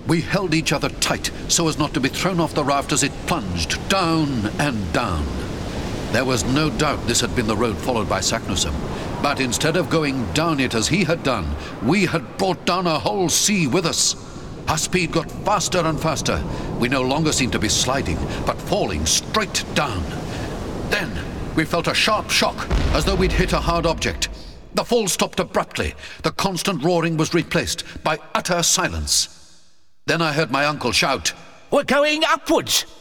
We held each other tight so as not to be thrown off the raft as it plunged down and down. There was no doubt this had been the road followed by Saknussemm, but instead of going down it as he had done, we had brought down a whole sea with us. Our speed got faster and faster. We no longer seemed to be sliding, but falling straight down. Then we felt a sharp shock, as though we'd hit a hard object. The fall stopped abruptly. The constant roaring was replaced by utter silence. Then I heard my uncle shout, "We're going upwards!